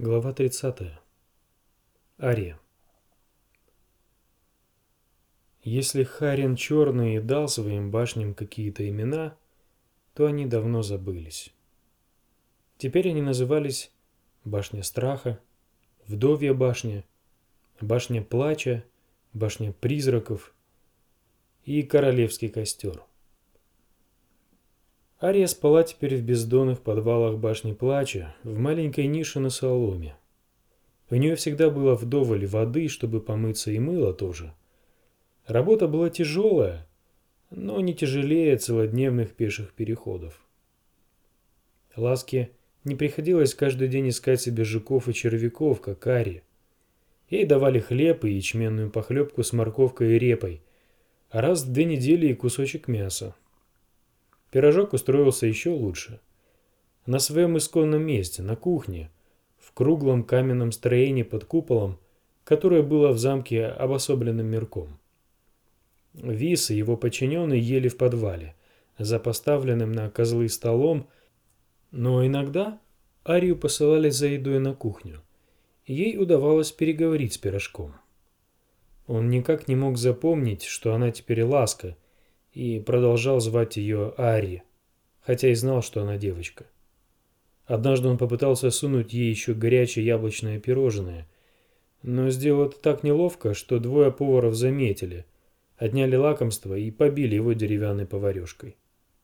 Глава 30. Ария. Если Харин Черный дал своим башням какие-то имена, то они давно забылись. Теперь они назывались Башня Страха, Вдовья башня, Башня Плача, Башня Призраков и Королевский костер. Ария спала теперь в бездонных подвалах Башни Плача, в маленькой нише на соломе. У нее всегда было вдоволь воды, чтобы помыться, и мыло тоже. Работа была тяжелая, но не тяжелее целодневных пеших переходов. Ласке не приходилось каждый день искать себе жуков и червяков, как Арии. Ей давали хлеб и ячменную похлебку с морковкой и репой, а раз в 2 недели и кусочек мяса. Пирожок устроился еще лучше. На своем исконном месте, на кухне, в круглом каменном строении под куполом, которое было в замке обособленным мирком. Вис и его подчиненные ели в подвале, за поставленным на козлы столом, но иногда Арию посылали за едой на кухню, и ей удавалось переговорить с пирожком. Он никак не мог запомнить, что она теперь Ласка, и продолжал звать ее Ари, хотя и знал, что она девочка. Однажды он попытался сунуть ей еще горячее яблочное пирожное, но сделал это так неловко, что 2 поваров заметили, отняли лакомство и побили его деревянной поварешкой.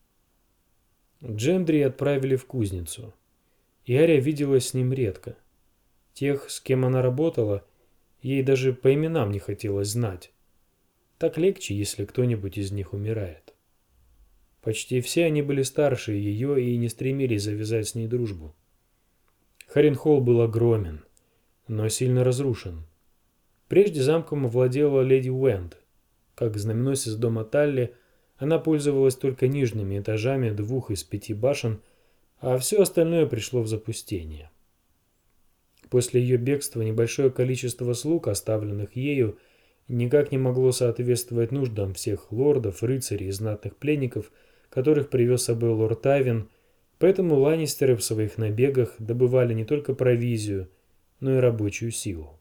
Джендри отправили в кузницу, и Ария виделась с ним редко. Тех, с кем она работала, ей даже по именам не хотелось знать. Так легче, если кто-нибудь из них умирает. Почти все они были старше ее и не стремились завязать с ней дружбу. Харенхолл был огромен, но сильно разрушен. Прежде замком владела леди Уэнд. Как знаменосец дома Талли, она пользовалась только нижними этажами 2 из 5 башен, а все остальное пришло в запустение. После ее бегства небольшое количество слуг, оставленных ею, никак не могло соответствовать нуждам всех лордов, рыцарей и знатных пленников, которых привез с собой лорд Тайвин, поэтому ланнистеры в своих набегах добывали не только провизию, но и рабочую силу.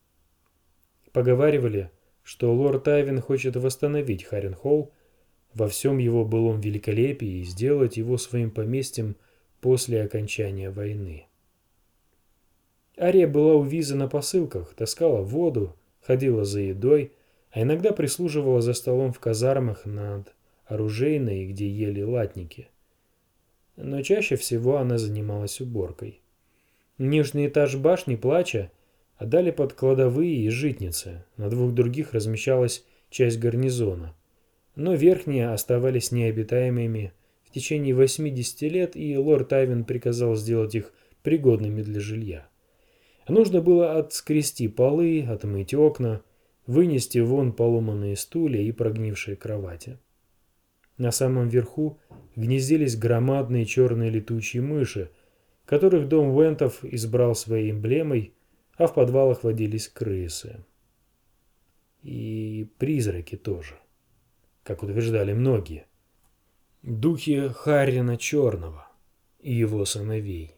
Поговаривали, что лорд Тайвин хочет восстановить Харенхолл во всем его былом великолепии и сделать его своим поместьем после окончания войны. Ария была у Виза на посылках, таскала воду, ходила за едой, а иногда прислуживала за столом в казармах над оружейной, где ели латники. Но чаще всего она занималась уборкой. Нижний этаж башни Плача отдали под кладовые и житницы, на 2 других размещалась часть гарнизона, но верхние оставались необитаемыми в течение 80 лет, и лорд Тайвин приказал сделать их пригодными для жилья. Нужно было отскрести полы, отмыть окна, вынести вон поломанные стулья и прогнившие кровати. На самом верху гнездились громадные черные летучие мыши, которых дом Уэнтов избрал своей эмблемой, а в подвалах водились крысы. И призраки тоже, как утверждали многие. Духи Харрина Черного и его сыновей.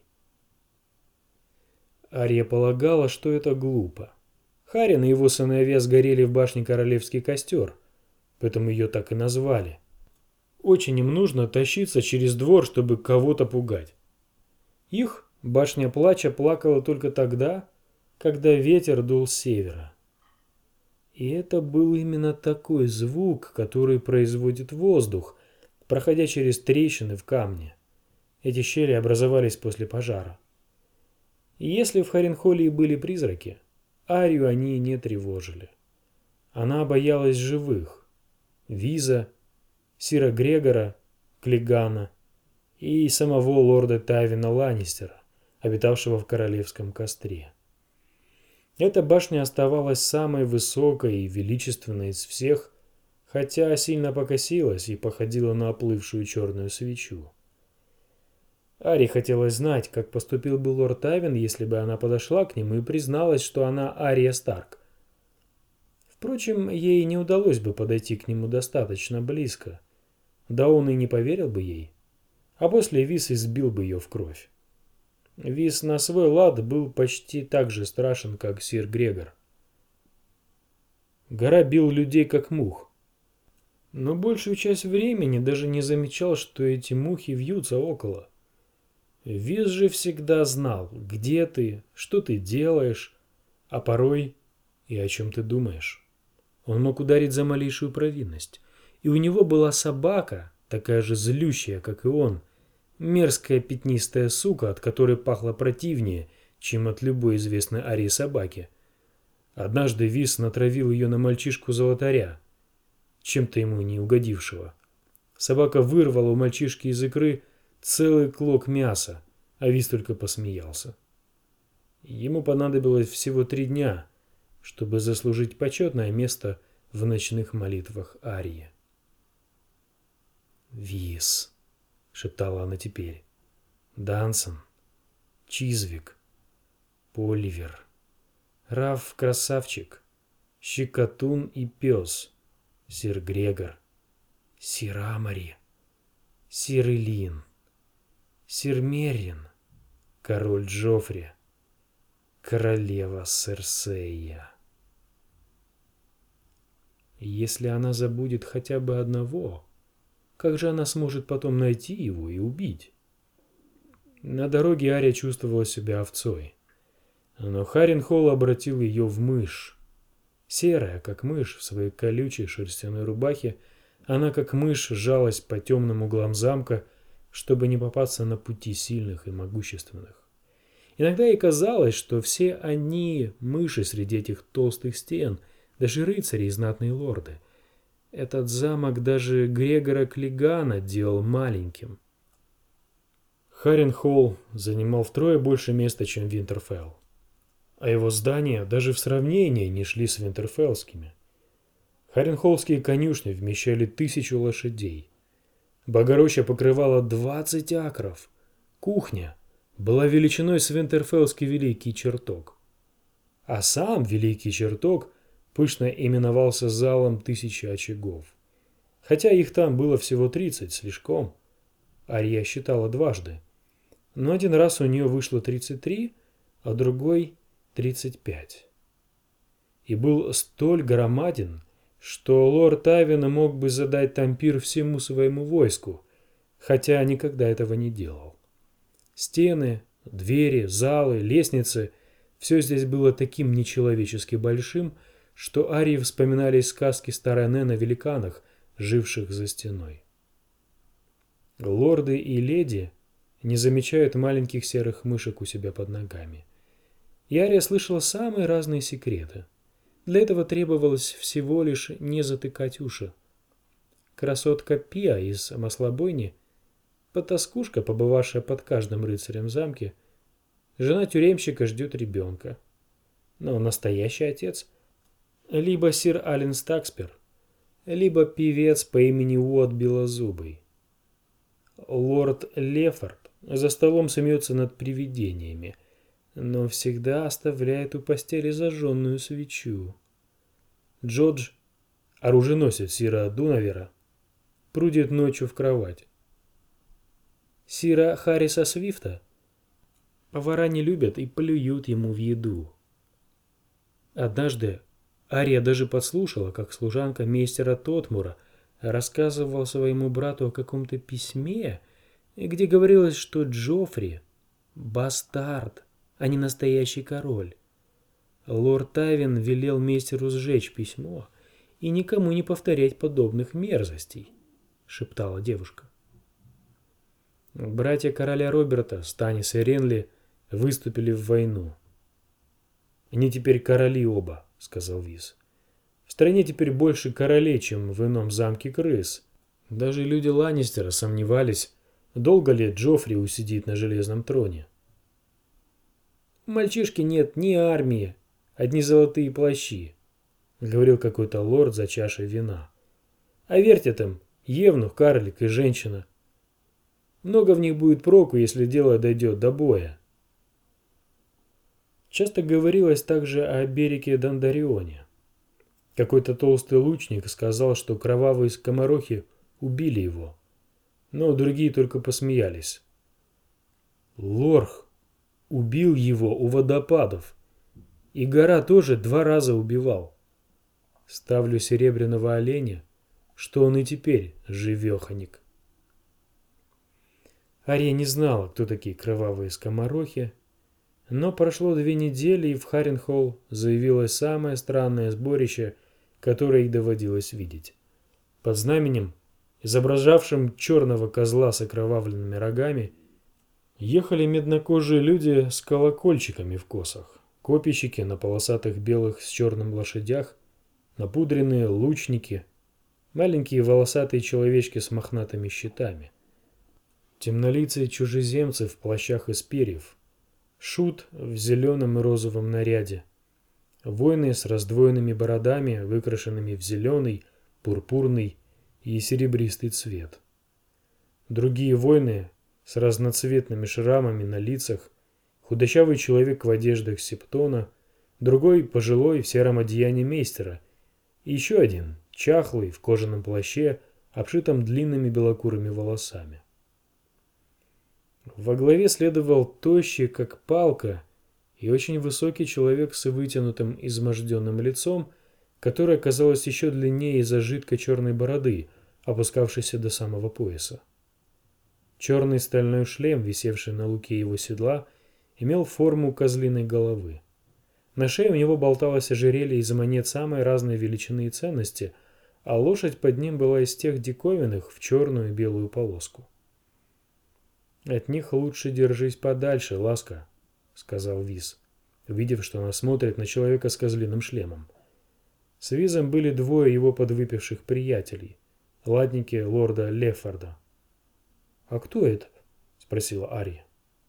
Ария полагала, что это глупо. Харрин и его сыновья сгорели в башне Королевский костер, поэтому ее так и назвали. Очень им нужно тащиться через двор, чтобы кого-то пугать. Их башня Плача плакала только тогда, когда ветер дул с севера. И это был именно такой звук, который производит воздух, проходя через трещины в камне. Эти щели образовались после пожара. И если в Харенхолле были призраки, Арию они не тревожили. Она боялась живых: Виза, Сира Грегора, Клигана и самого лорда Тайвина Ланнистера, обитавшего в Королевском костре. Эта башня оставалась самой высокой и величественной из всех, хотя сильно покосилась и походила на оплывшую черную свечу. Арии хотелось знать, как поступил бы лорд Тайвин, если бы она подошла к нему и призналась, что она Ария Старк. Впрочем, ей не удалось бы подойти к нему достаточно близко, да он и не поверил бы ей, а после Вис избил бы ее в кровь. Вис на свой лад был почти так же страшен, как сир Грегор. Гора бил людей как мух, но большую часть времени даже не замечал, что эти мухи вьются около. Вис же всегда знал, где ты, что ты делаешь, а порой и о чем ты думаешь. Он мог ударить за малейшую провинность, и у него была собака, такая же злющая, как и он, мерзкая пятнистая сука, от которой пахло противнее, чем от любой известной Арии собаки. Однажды Вис натравил ее на мальчишку-золотаря, чем-то ему не угодившего. Собака вырвала у мальчишки из икры целый клок мяса, а Вис только посмеялся. Ему понадобилось всего 3 дня, чтобы заслужить почетное место в ночных молитвах Арии. «Вис», — шептала она теперь, — «Дансон, Чизвик, Поливер, Раф Красавчик, Щекотун и Пес, сир Грегор, сир Амари, сир Илин, сир Мерин, король Джоффри, королева Серсея». Если она забудет хотя бы одного, как же она сможет потом найти его и убить? На дороге Ария чувствовала себя овцой, но Харренхолл обратил ее в мышь. Серая, как мышь, в своей колючей шерстяной рубахе, она, как мышь, сжалась по темным углам замка, чтобы не попасться на пути сильных и могущественных. Иногда ей казалось, что все они мыши среди этих толстых стен, даже рыцари и знатные лорды. Этот замок даже Грегора Клигана делал маленьким. Харренхолл занимал втрое больше места, чем Винтерфелл, а его здания даже в сравнении не шли с винтерфеллскими. Харренхоллские конюшни вмещали 1000 лошадей. Богороща покрывала 20 акров. Кухня была величиной с винтерфеллский Великий Чертог. А сам Великий Чертог пышно именовался залом 1000 очагов. Хотя их там было всего 30, слишком. Ария считала дважды. Но один раз у нее вышло 33, а другой 35. И был столь громаден, что лорд Авен мог бы задать там пир всему своему войску, хотя никогда этого не делал. Стены, двери, залы, лестницы – все здесь было таким нечеловечески большим, что Арии вспоминались сказки старой Нэн о великанах, живших за стеной. Лорды и леди не замечают маленьких серых мышек у себя под ногами. И Ария слышала самые разные секреты. Для этого требовалось всего лишь не затыкать уши. Красотка Пиа из маслобойни, потаскушка, побывавшая под каждым рыцарем в замке, жена тюремщика, ждет ребенка. Но настоящий отец либо сир Ален Стакспер, либо певец по имени Уот Белозубый. Лорд Лефорд за столом смеется над привидениями, но всегда оставляет у постели зажженную свечу. Джордж, оруженосец сира Дунавера, прудит ночью в кровать. Сира Харриса Свифта повара не любят и плюют ему в еду. Однажды Ария даже подслушала, как служанка мейстера Тотмура рассказывала своему брату о каком-то письме, где говорилось, что Джоффри – бастард, а не настоящий король. Лорд Тайвин велел мейстеру сжечь письмо и никому не повторять подобных мерзостей, шептала девушка. Братья короля Роберта, Станис и Ренли, выступили в войну. «Они теперь короли оба», — сказал Вис. «В стране теперь больше королей, чем в ином замке крыс. Даже люди Ланнистера сомневались, долго ли Джоффри усидит на железном троне». «У мальчишки нет ни армии, одни золотые плащи», — говорил какой-то лорд за чашей вина. «А вертят им евнух, карлик и женщина. Много в них будет проку, если дело дойдет до боя». Часто говорилось также о Берике Дондаррионе. Какой-то толстый лучник сказал, что кровавые скоморохи убили его, но другие только посмеялись. «Лорх», убил его у водопадов. И гора тоже 2 раза убивал. Ставлю серебряного оленя, что он и теперь живеханик. Ария не знала, кто такие кровавые скоморохи, но прошло 2 недели, и в Харренхолл заявилось самое странное сборище, которое ей доводилось видеть. Под знаменем, изображавшим черного козла с окровавленными рогами, ехали меднокожие люди с колокольчиками в косах, копейщики на полосатых белых с черным лошадях, напудренные лучники, маленькие волосатые человечки с мохнатыми щитами, темнолицые чужеземцы в плащах из перьев, шут в зеленом и розовом наряде, воины с раздвоенными бородами, выкрашенными в зеленый, пурпурный и серебристый цвет. Другие воины с разноцветными шрамами на лицах, худощавый человек в одеждах септона, другой пожилой в сером одеянии мейстера, и еще один, чахлый, в кожаном плаще, обшитом длинными белокурыми волосами. Во главе следовал тощий, как палка, и очень высокий человек с вытянутым изможденным лицом, которое казалось еще длиннее из-за жидкой черной бороды, опускавшейся до самого пояса. Черный стальной шлем, висевший на луке его седла, имел форму козлиной головы. На шее у него болталось ожерелье из монет самой разной величины и ценности, а лошадь под ним была из тех диковинных в черную и белую полоску. «От них лучше держись подальше, ласка», — сказал Виз, увидев, что она смотрит на человека с козлиным шлемом. С Визом были 2 его подвыпивших приятелей, латники лорда Лефорда. «А кто это?» — спросила Ария.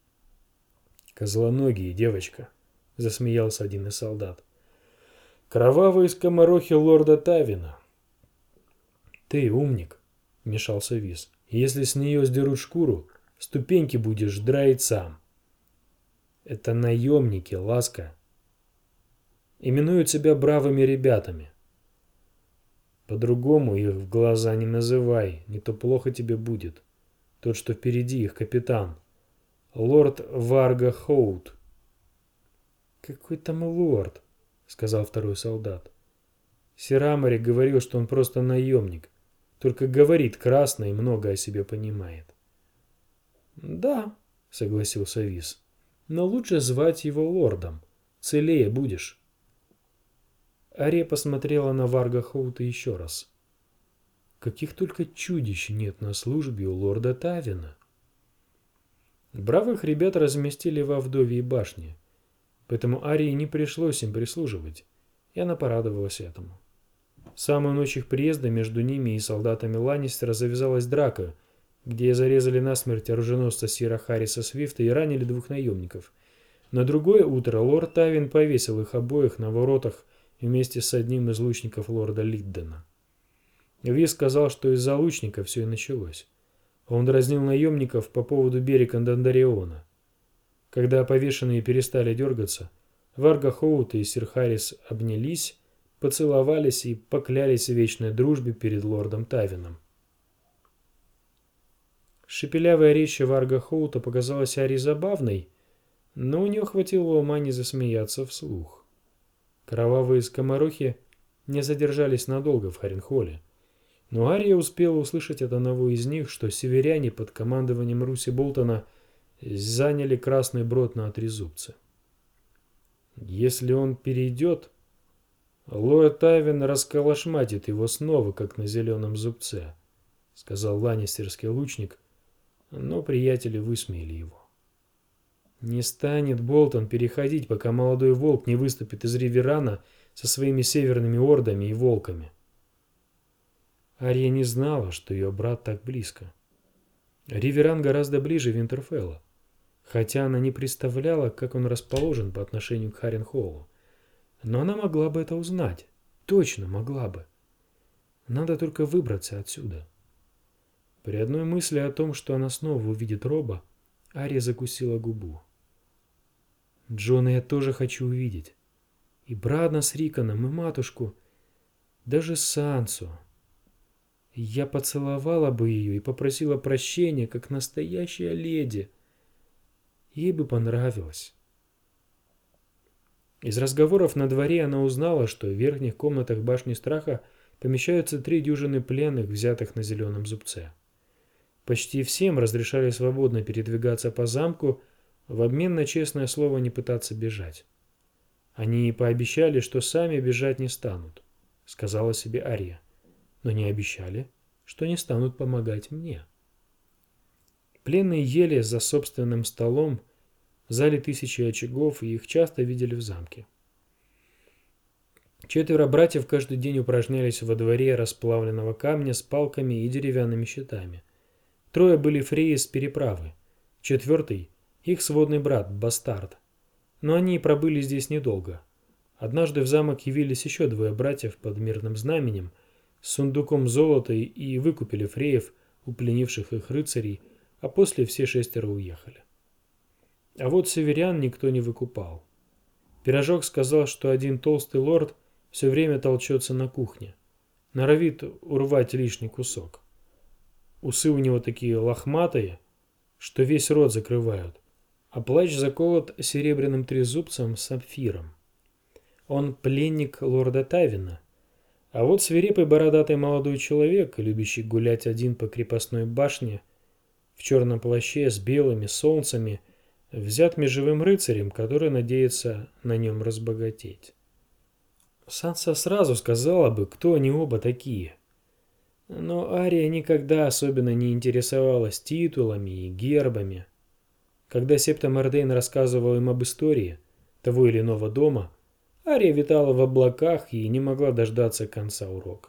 «Козлоногие, девочка», — засмеялся один из солдат. «Кровавые скоморохи лорда Тавина». «Ты умник», — вмешался Виз. «Если с нее сдерут шкуру, ступеньки будешь драить сам». «Это наемники, ласка. Именуют себя бравыми ребятами. По-другому их в глаза не называй, не то плохо тебе будет. Тот, что впереди, их капитан. Лорд Варга Хоут». «Какой там лорд?» — сказал второй солдат. Сир Амари говорил, что он просто наемник, только говорит красно и много о себе понимает. «Да», — согласился Виз, — «но лучше звать его лордом. Целее будешь». Ария посмотрела на Варга Хоута еще раз. Каких только чудищ нет на службе у лорда Тавина. Бравых ребят разместили во Вдовьей башне, поэтому Арии не пришлось им прислуживать, и она порадовалась этому. В самую ночь их приезда между ними и солдатами Ланнистера завязалась драка, где зарезали насмерть оруженосца сира Харриса Свифта и ранили 2 наемников. На другое утро лорд Тавин повесил их обоих на воротах вместе с одним из лучников лорда Лиддена. Виз сказал, что из-за лучника все и началось. Он дразнил наемников по поводу берега Дандариона. Когда повешенные перестали дергаться, Варга Хоут и сир Харрис обнялись, поцеловались и поклялись в вечной дружбе перед лордом Тавином. Шепелявая речь Варга Хоута показалась Арии забавной, но у нее хватило ума не засмеяться вслух. Кровавые скоморохи не задержались надолго в Харренхолле, но Ария успела услышать от одного из них, что северяне под командованием Руси Болтона заняли Красный Брод на Трезубце. Если он перейдет, лорд Тавин расколошматит его снова, как на зеленом зубце, сказал ланнистерский лучник, но приятели высмеяли его. Не станет Болтон переходить, пока молодой волк не выступит из Риверана со своими северными ордами и волками. Ария не знала, что ее брат так близко. Риверан гораздо ближе Винтерфелла, хотя она не представляла, как он расположен по отношению к Харренхоллу. Но она могла бы это узнать. Точно могла бы. Надо только выбраться отсюда. При одной мысли о том, что она снова увидит Роба, Ария закусила губу. Джона я тоже хочу увидеть. И Брадна с Риконом, и матушку, даже Сансу. Я поцеловала бы ее и попросила прощения, как настоящая леди. Ей бы понравилось. Из разговоров на дворе она узнала, что в верхних комнатах башни страха помещаются 3 дюжины пленных, взятых на зеленом зубце. Почти всем разрешали свободно передвигаться по замку в обмен на честное слово не пытаться бежать. Они пообещали, что сами бежать не станут, сказала себе Ария, но не обещали, что не станут помогать мне. Пленные ели за собственным столом в зале 1000 очагов, и их часто видели в замке. 4 братьев каждый день упражнялись во дворе расплавленного камня с палками и деревянными щитами. 3 были фреи с переправы, 4 – их сводный брат, бастард. Но они пробыли здесь недолго. Однажды в замок явились еще 2 братьев под мирным знаменем с сундуком золота и выкупили фреев, у пленивших их рыцарей, а после все 6 уехали. А вот северян никто не выкупал. Пирожок сказал, что один толстый лорд все время толчется на кухне, норовит урвать лишний кусок. Усы у него такие лохматые, что весь рот закрывают, а плащ заколот серебряным трезубцем с сапфиром. Он пленник лорда Тавина. А вот свирепый бородатый молодой человек, любящий гулять один по крепостной башне, в черном плаще с белыми солнцами, взят межевым рыцарем, который надеется на нем разбогатеть. Санса сразу сказала бы, кто они оба такие. Но Ария никогда особенно не интересовалась титулами и гербами. Когда Септа Мордейн рассказывал им об истории того или иного дома, Ария витала в облаках и не могла дождаться конца урока.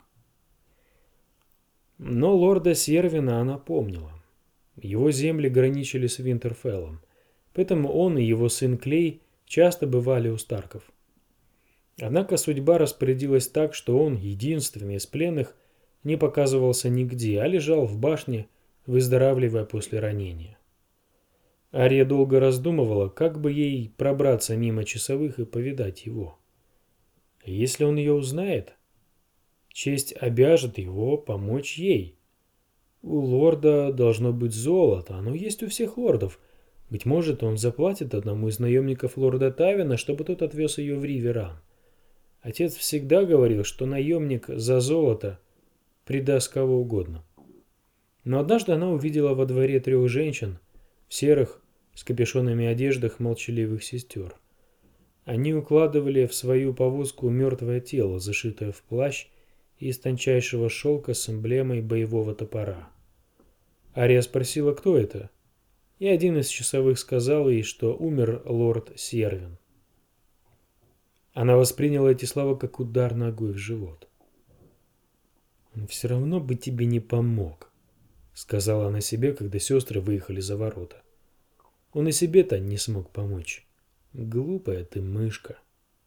Но лорда Сервина она помнила. Его земли граничили с Винтерфеллом, поэтому он и его сын Клей часто бывали у Старков. Однако судьба распорядилась так, что он, единственный из пленных, не показывался нигде, а лежал в башне, выздоравливая после ранения. Ария долго раздумывала, как бы ей пробраться мимо часовых и повидать его. Если он ее узнает, честь обяжет его помочь ей. У лорда должно быть золото, оно есть у всех лордов. Быть может, он заплатит одному из наемников лорда Тавина, чтобы тот отвез ее в Риверан. Отец всегда говорил, что наемник за золото предаст кого угодно. Но однажды она увидела во дворе 3 женщин в серых, с капюшонами одеждах молчаливых сестер. Они укладывали в свою повозку мертвое тело, зашитое в плащ из тончайшего шелка с эмблемой боевого топора. Ария спросила, кто это, и один из часовых сказал ей, что умер лорд Сервин. Она восприняла эти слова как удар ногой в живот. «Он все равно бы тебе не помог», — сказала она себе, когда сестры выехали за ворота. «Он и себе-то не смог помочь. Глупая ты мышка».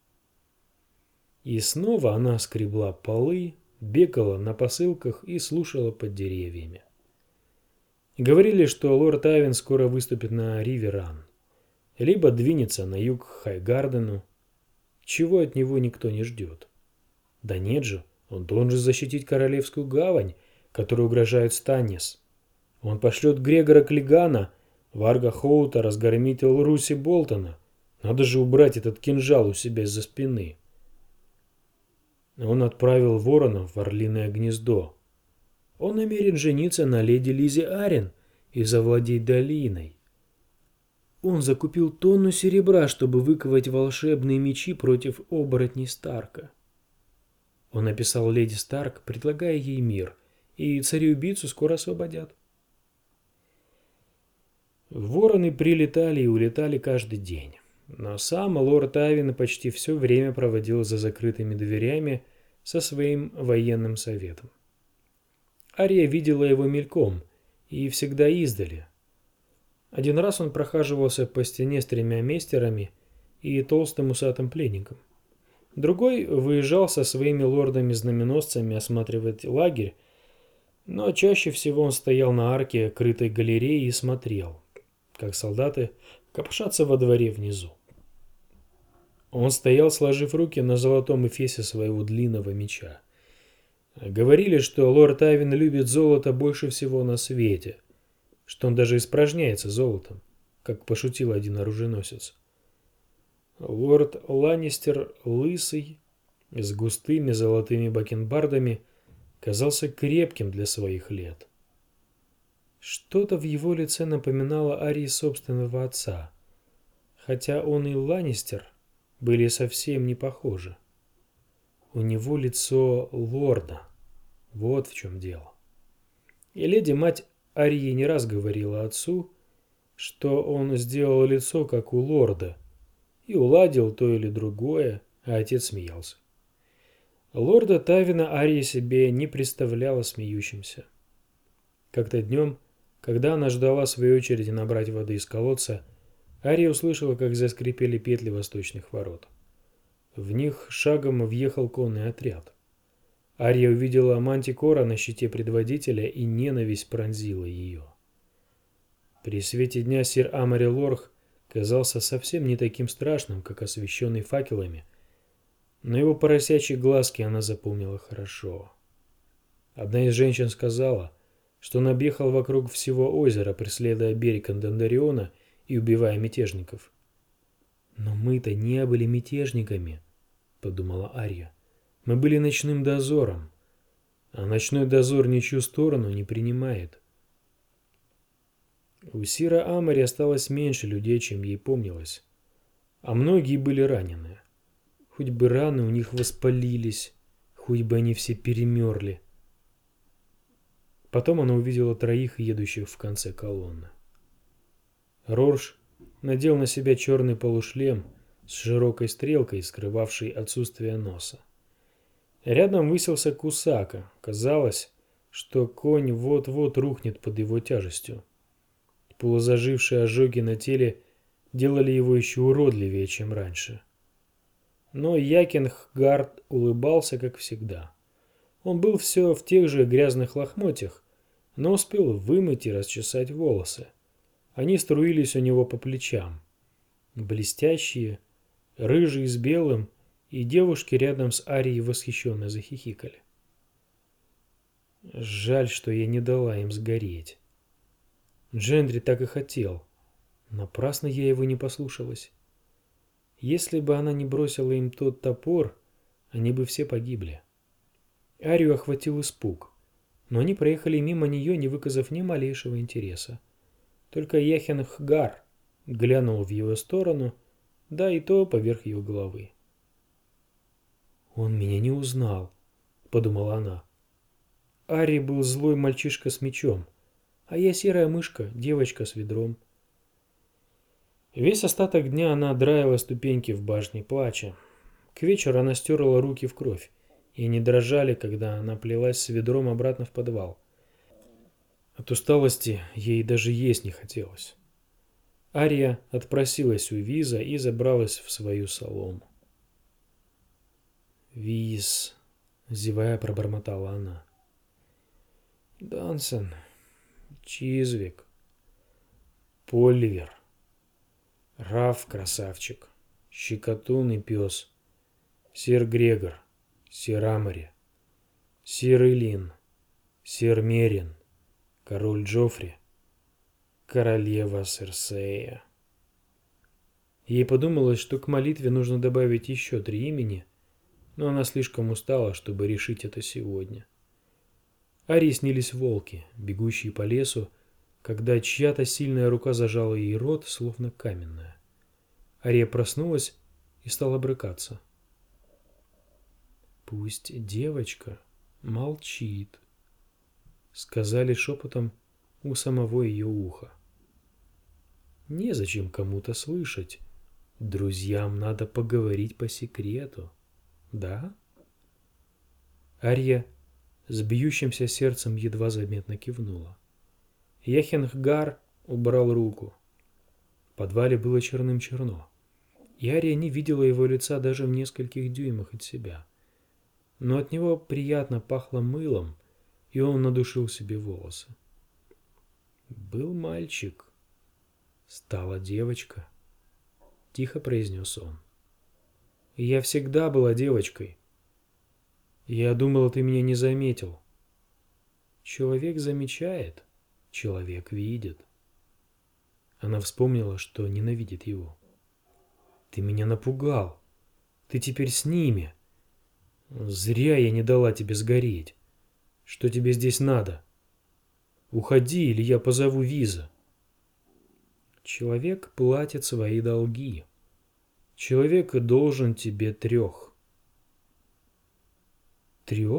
И снова она скребла полы, бегала на посылках и слушала под деревьями. Говорили, что лорд Тавин скоро выступит на Риверан, либо двинется на юг к Хайгардену, чего от него никто не ждет. Да нет же, он должен защитить Королевскую гавань, которой угрожает Станнис. Он пошлет Грегора Клигана, Варга Хоута разгромить Элруси Болтона. Надо же убрать этот кинжал у себя из-за спины. Он отправил воронов в Орлиное гнездо. Он намерен жениться на леди Лизе Аррен и завладеть долиной. Он закупил тонну серебра, чтобы выковать волшебные мечи против оборотней Старка. Он написал леди Старк, предлагая ей мир, и цареубийцу скоро освободят. Вороны прилетали и улетали каждый день, но сам лорд Тавин почти все время проводил за закрытыми дверями со своим военным советом. Ария видела его мельком и всегда издали. Один раз он прохаживался по стене с 3 местерами и толстым усатым пленником. Другой выезжал со своими лордами-знаменосцами осматривать лагерь, но чаще всего он стоял на арке крытой галереи и смотрел, как солдаты копошатся во дворе внизу. Он стоял, сложив руки на золотом эфесе своего длинного меча. Говорили, что лорд Тавин любит золото больше всего на свете, что он даже испражняется золотом, как пошутил один оруженосец. Лорд Ланнистер, лысый, с густыми золотыми бакенбардами, казался крепким для своих лет. Что-то в его лице напоминало Арии собственного отца, хотя он и Ланнистер были совсем не похожи. У него лицо лорда, вот в чем дело. И леди-мать Арии не раз говорила отцу, что он сделал лицо, как у лорда, и уладил то или другое, а отец смеялся. Лорда Тавина Ария себе не представляла смеющимся. Как-то днем, когда она ждала своей очереди набрать воды из колодца, Ария услышала, как заскрипели петли восточных ворот. В них шагом въехал конный отряд. Ария увидела мантикора на щите предводителя, и ненависть пронзила ее. При свете дня сир Амари Лорх казался совсем не таким страшным, как освещенный факелами, но его поросячьи глазки она запомнила хорошо. Одна из женщин сказала, что он объехал вокруг всего озера, преследуя берег Андандариона и убивая мятежников. «Но мы-то не были мятежниками», — подумала Ария. «Мы были ночным дозором, а ночной дозор ничью сторону не принимает». У сира Амари осталось меньше людей, чем ей помнилось, а многие были ранены. Хоть бы раны у них воспалились, хоть бы они все перемерли. Потом она увидела троих, едущих в конце колонны. Рорш надел на себя черный полушлем с широкой стрелкой, скрывавшей отсутствие носа. Рядом высился Кусака. Казалось, что конь вот-вот рухнет под его тяжестью. Полузажившие ожоги на теле делали его еще уродливее, чем раньше. Но Якинхгард улыбался, как всегда. Он был все в тех же грязных лохмотьях, но успел вымыть и расчесать волосы. Они струились у него по плечам. Блестящие, рыжие с белым, и девушки рядом с Арией восхищенно захихикали. Жаль, что я не дала им сгореть. Джендри так и хотел. Напрасно я его не послушалась. Если бы она не бросила им тот топор, они бы все погибли. Арию охватил испуг, но они проехали мимо нее, не выказав ни малейшего интереса. Только Яхенхгар глянул в его сторону, да и то поверх ее головы. «Он меня не узнал», — подумала она. Ари был злой мальчишка с мечом, а я серая мышка, девочка с ведром. Весь остаток дня она драила ступеньки в башне плача. К вечеру она стерла руки в кровь, и они дрожали, когда она плелась с ведром обратно в подвал. От усталости ей даже есть не хотелось. Ария отпросилась у Виза и забралась в свою солому. «Виз», — зевая, пробормотала она. «Дансен, Чизвик, Поливер, Раф, красавчик, Щекотун и пес, сир Грегор, сир Амари, сир Илин, сир Мерин, король Джоффри, королева Серсея». Ей подумалось, что к молитве нужно добавить еще 3 имени, но она слишком устала, чтобы решить это сегодня. Арии снились волки, бегущие по лесу, когда чья-то сильная рука зажала ей рот, словно каменная. Ария проснулась и стала брыкаться. «Пусть девочка молчит», — сказали шепотом у самого ее уха. Незачем кому-то слышать. Друзьям надо поговорить по секрету. Да? Ария с бьющимся сердцем едва заметно кивнула. Яхенхгар убрал руку. В подвале было черным-черно, и Ария не видела его лица даже в нескольких дюймах от себя. Но от него приятно пахло мылом, и он надушил себе волосы. «Был мальчик, стала девочка», — тихо произнес он. «Я всегда была девочкой. Я думала, ты меня не заметил. Человек замечает, человек видит». Она вспомнила, что ненавидит его. «Ты меня напугал. Ты теперь с ними. Зря я не дала тебе сгореть. Что тебе здесь надо? Уходи, или я позову Виза». Человек платит свои долги. Человек должен тебе 3. 3?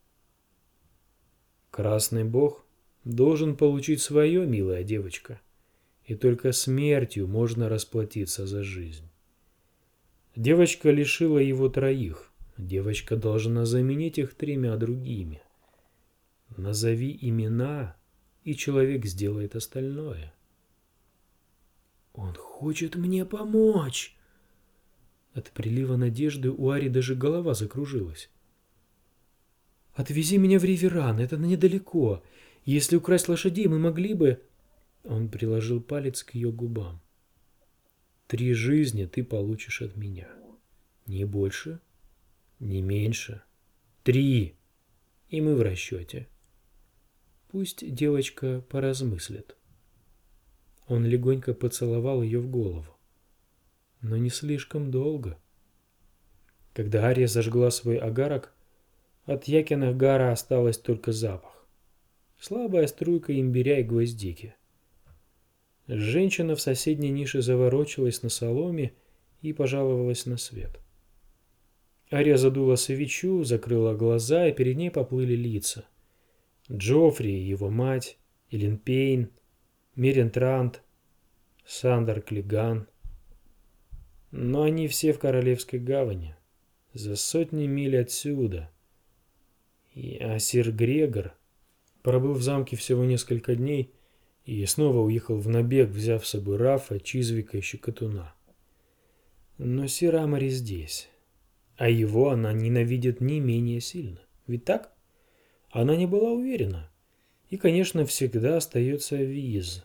Красный бог должен получить свое, милая девочка. И только смертью можно расплатиться за жизнь. Девочка лишила его 3. Девочка должна заменить их 3 другими. Назови имена, и человек сделает остальное. Он хочет мне помочь. От прилива надежды у Ари даже голова закружилась. «Отвези меня в Риверан, это недалеко. Если украсть лошадей, мы могли бы...» Он приложил палец к ее губам. 3 жизни ты получишь от меня. Не больше, не меньше. 3. И мы в расчете. Пусть девочка поразмыслит. Он легонько поцеловал ее в голову. Но не слишком долго. Когда Ария зажгла свой агарок, от Якинахгара осталась только запах. Слабая струйка имбиря и гвоздики. Женщина в соседней нише заворочилась на соломе и пожаловалась на свет. Ария задула свечу, закрыла глаза, и перед ней поплыли лица. Джоффри и его мать, Элин Пейн, Мирен Трант, Сандер Клиган. Но они все в Королевской гавани, за сотни миль отсюда. А сир Грегор пробыл в замке всего несколько дней и снова уехал в набег, взяв с собой Рафа, Чизвика и Щекотуна. Но сир Амари здесь, а его она ненавидит не менее сильно. Ведь так? Она не была уверена. И, конечно, всегда остается Виз.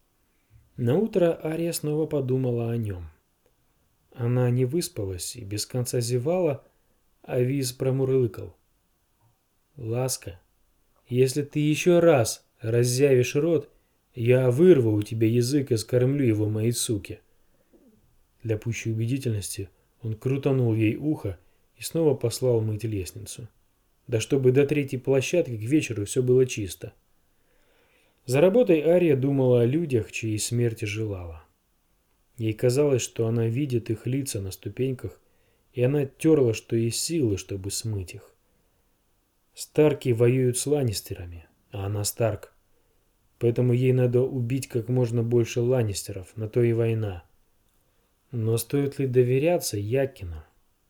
Наутро Ария снова подумала о нем. Она не выспалась и без конца зевала, а Виз промурлыкал: «Ласка, если ты еще раз раззявишь рот, я вырву у тебя язык и скормлю его моей суке». Для пущей убедительности он крутанул ей ухо и снова послал мыть лестницу. Да чтобы до 3-й площадки к вечеру все было чисто. За работой Ария думала о людях, чьей смерти желала. Ей казалось, что она видит их лица на ступеньках, и она терла, что есть силы, чтобы смыть их. Старки воюют с Ланнистерами, а она Старк. Поэтому ей надо убить как можно больше Ланнистеров, на то и война. Но стоит ли доверяться Якину?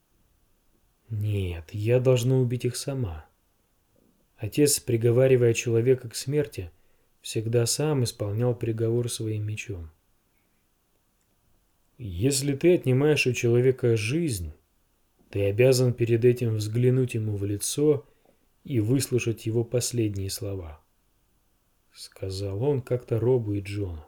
Нет, я должна убить их сама. Отец, приговаривая человека к смерти, всегда сам исполнял приговор своим мечом. Если ты отнимаешь у человека жизнь, ты обязан перед этим взглянуть ему в лицо и выслушать его последние слова, — сказал он как-то Робу и Джону.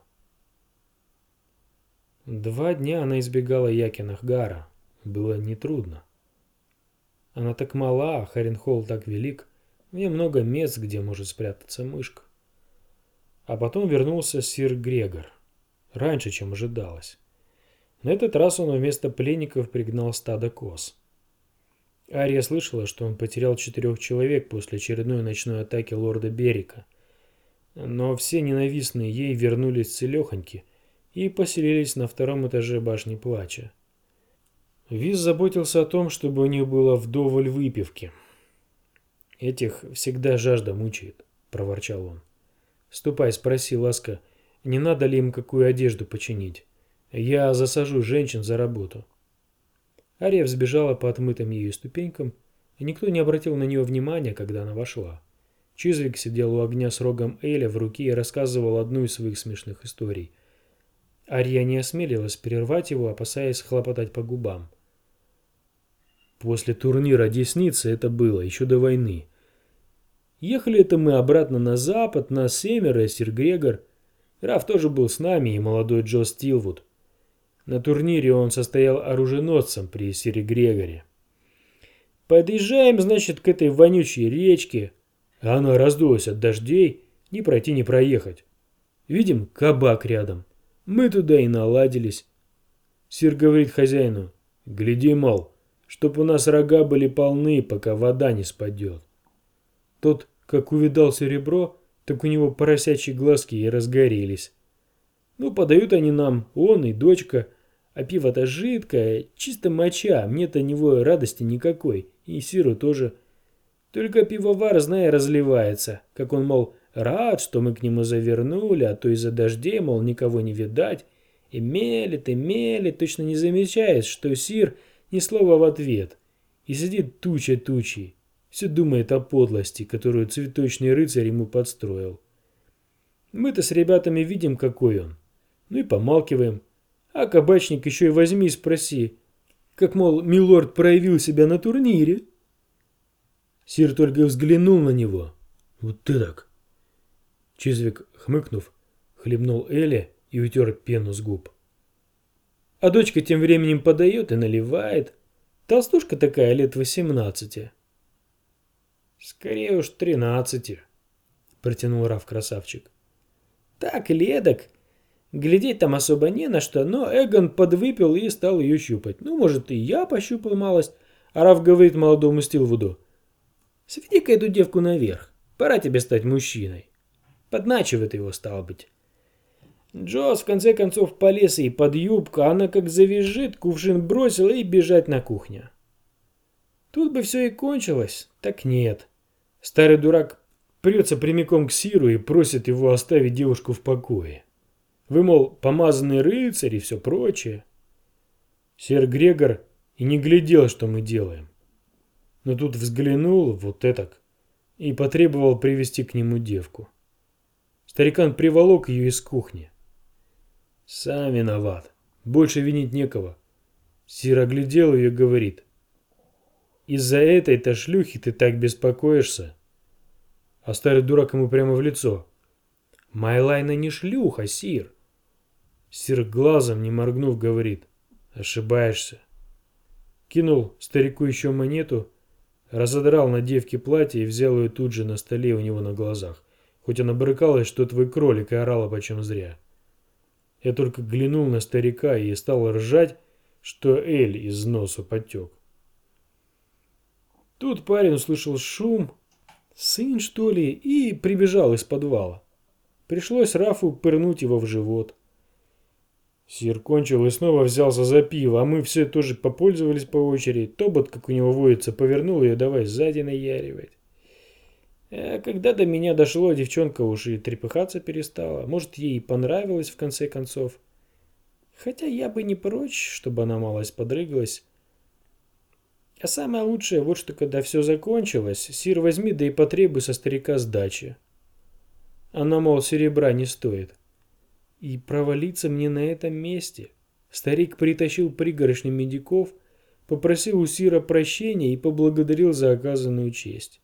2 дня она избегала Якинахгара. Было нетрудно. Она так мала, а Харенхолл так велик, в нем много мест, где может спрятаться мышка. А потом вернулся сир Грегор, раньше, чем ожидалось. На этот раз он вместо пленников пригнал стадо коз. Ария слышала, что он потерял 4 человек после очередной ночной атаки лорда Берика, но все ненавистные ей вернулись целехоньки и поселились на 2-м этаже башни плача. Виз заботился о том, чтобы у них было вдоволь выпивки. «Этих всегда жажда мучает», — проворчал он. «Ступай, спроси, Ласка, не надо ли им какую одежду починить? Я засажу женщин за работу». Ария взбежала по отмытым ею ступенькам, и никто не обратил на нее внимания, когда она вошла. Чизвик сидел у огня с рогом Эля в руке и рассказывал одну из своих смешных историй. Ария не осмелилась прервать его, опасаясь хлопотать по губам. После турнира Десницы это было, еще до войны. Ехали это мы обратно на запад, нас 7, сир Грегор. Раф тоже был с нами, и молодой Джо Стилвуд. На турнире он состоял оруженосцем при сире Грегоре. Подъезжаем, значит, к этой вонючей речке, а она раздулась от дождей, ни пройти, ни проехать. Видим, кабак рядом. Мы туда и наладились. Сир говорит хозяину: гляди, мол, чтоб у нас рога были полны, пока вода не спадет. Тот, как увидал серебро, так у него поросячьи глазки и разгорелись. Ну, подают они нам, он и дочка, а пиво-то жидкое, чисто моча, мне-то от него радости никакой, и сиру тоже. Только пивовар, зная, разливается, как он, мол, рад, что мы к нему завернули, а то из-за дождей, мол, никого не видать, и мелет, точно не замечает, что сир ни слова в ответ, и сидит туча тучей, все думает о подлости, которую цветочный рыцарь ему подстроил. Мы-то с ребятами видим, какой он, ну и помалкиваем, а кабачник еще и возьми и спроси, как, мол, милорд проявил себя на турнире. Сир только взглянул на него. Вот ты так. Чизвик, хмыкнув, хлебнул Эля и утер пену с губ. А дочка тем временем подает и наливает. Толстушка такая, лет 18. Скорее уж 13, протянул Раф-красавчик. Так или эдак. Глядеть там особо не на что, но Эгон подвыпил и стал ее щупать. Ну, может, и я пощупал малость. А Раф говорит молодому Стилвуду: сведи-ка эту девку наверх, пора тебе стать мужчиной. Подначивает его, стало быть. Джоз в конце концов полез ей под юбку, а она как завизжит, кувшин бросила и бежать на кухню. Тут бы все и кончилось, так нет. Старый дурак прется прямиком к Сиру и просит его оставить девушку в покое. Вы, мол, помазанный рыцарь и все прочее. Сир Грегор и не глядел, что мы делаем. Но тут взглянул вот этак и потребовал привести к нему девку. Старикан приволок ее из кухни. Сам виноват. Больше винить некого. Сир оглядел ее и говорит: из-за этой-то шлюхи ты так беспокоишься. А старый дурак ему прямо в лицо: Майлайна не шлюха, сир. Сир глазом не моргнув говорит: ошибаешься. Кинул старику еще монету, разодрал на девке платье и взял ее тут же на столе у него на глазах, хоть она брыкалась, что твой кролик, и орала почем зря. Я только глянул на старика и стал ржать, что Эль из носу потек. Тут парень услышал шум, сын что ли, и прибежал из подвала. Пришлось Рафу пырнуть его в живот. Сир кончил и снова взялся за пиво, а мы все тоже попользовались по очереди. Тобот, как у него водится, повернул ее, давай сзади наяривать. А когда до меня дошло, девчонка уж и трепыхаться перестала. Может, ей понравилось в конце концов. Хотя я бы не прочь, чтобы она малость подрыгалась. А самое лучшее, вот что когда все закончилось, сир возьми да и потребуй со старика сдачи. Она, мол, серебра не стоит. И провалиться мне на этом месте. Старик притащил пригоршню медиков, попросил у сира прощения и поблагодарил за оказанную честь.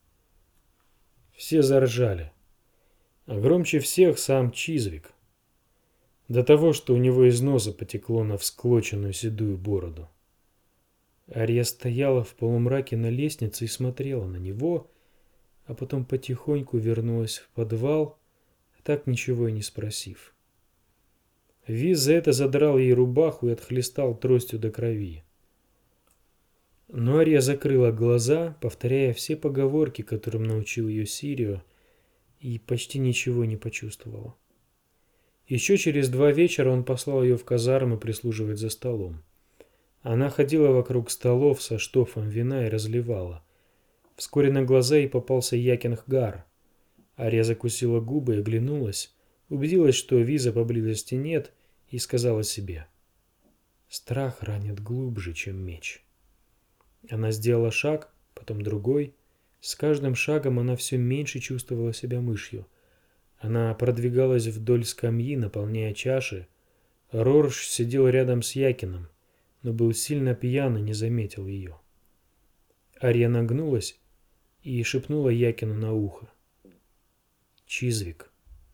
Все заржали. А громче всех сам Чизвик. До того, что у него из носа потекло на всклоченную седую бороду. Ария стояла в полумраке на лестнице и смотрела на него, а потом потихоньку вернулась в подвал, так ничего и не спросив. Виз за это задрал ей рубаху и отхлестал тростью до крови. Но Ария закрыла глаза, повторяя все поговорки, которым научил ее Сирио, и почти ничего не почувствовала. Еще через 2 вечера он послал ее в казармы прислуживать за столом. Она ходила вокруг столов со штофом вина и разливала. Вскоре на глаза ей попался Якингар. Ария закусила губы и оглянулась, убедилась, что Виза поблизости нет, и сказала себе: страх ранит глубже, чем меч. Она сделала шаг, потом другой. С каждым шагом она все меньше чувствовала себя мышью. Она продвигалась вдоль скамьи, наполняя чаши. Рорш сидел рядом с Якином, но был сильно пьян и не заметил ее. Ария нагнулась и шепнула Якину на ухо: Чизвик.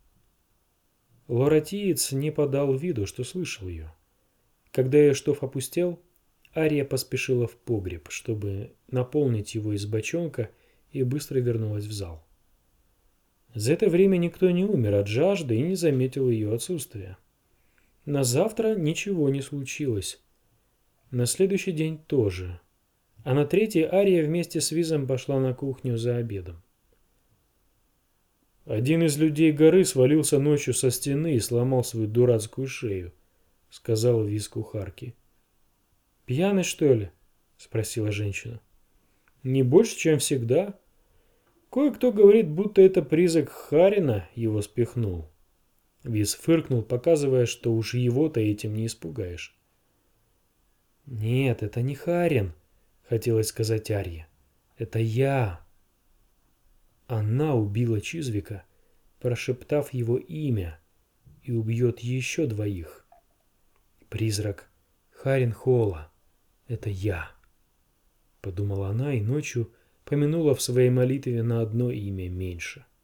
Лоратиец не подал виду, что слышал ее. Когда ее штоф опустел, Ария поспешила в погреб, чтобы наполнить его из бочонка, и быстро вернулась в зал. За это время никто не умер от жажды и не заметил ее отсутствия. На завтра ничего не случилось. На следующий день тоже. А на третий Ария вместе с Визом пошла на кухню за обедом. «Один из людей горы свалился ночью со стены и сломал свою дурацкую шею», — сказал Виз кухарке. «Пьяный, что ли?» — спросила женщина. «Не больше, чем всегда. Кое-кто говорит, будто это призрак Харина его спихнул». Виз фыркнул, показывая, что уж его-то этим не испугаешь. «Нет, это не Харин», — хотелось сказать Арье. «Это я». Она убила Чизвика, прошептав его имя, и убьет еще двоих. Призрак Харин Холла — это я, подумала она и ночью помянула в своей молитве на одно имя меньше.